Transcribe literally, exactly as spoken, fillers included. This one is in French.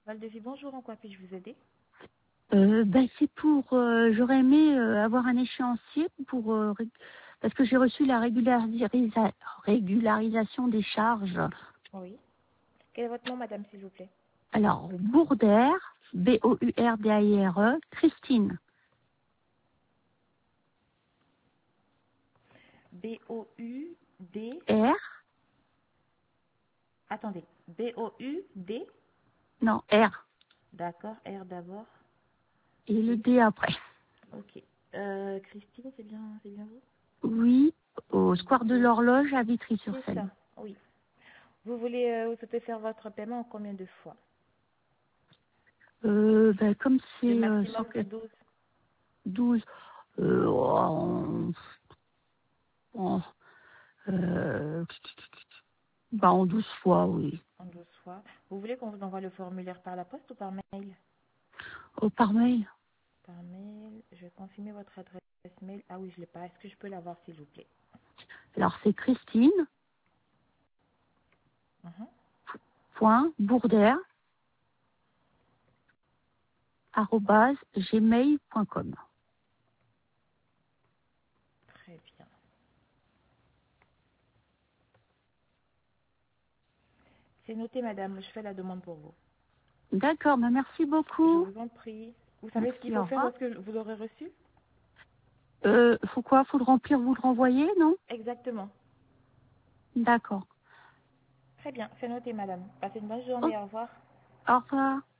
de vie, bonjour, en quoi puis-je vous aider? Euh, ben c'est pour, euh, j'aurais aimé euh, avoir un échéancier pour, euh, ré- parce que j'ai reçu la régularisation, régularisation des charges. Oui. Quel est votre nom, madame, s'il vous plaît? Alors, Bourdaire, B O U R D A I R E, Christine, B O U D. R, Attendez. B O U D. non, R, D'accord, R d'abord. et le Oui. D après. Ok. Euh, Christine, c'est bien, c'est bien vous? Oui, au square de l'Horloge à C'est ça, Vitry-sur-Seine. oui. Vous voulez, euh, vous souhaitez faire votre paiement en combien de fois? Euh, ben comme Le c'est euh, maximum, c'est douze. douze, euh, en, en, euh, ben en douze fois, oui. En douze fois. Vous voulez qu'on vous envoie le formulaire par la poste ou par mail? Oh, par mail. Par mail. Je vais confirmer votre adresse mail. Ah oui, je ne l'ai pas. Est-ce que je peux l'avoir, s'il vous plaît? Alors c'est Christine, Mhm. point, Bourdaire, arobase, gmail point com. Très bien. C'est noté, madame. Je fais la demande pour vous. D'accord, ben merci Je beaucoup. vous en prie. Vous savez ce qu'il Merci, faut au faire revoir. lorsque vous l'aurez reçu? Euh, faut quoi? Faut le remplir, vous le renvoyez, non? Exactement. D'accord. Très bien. C'est noté, madame. Passez une bonne Oh, journée. Au revoir. au revoir.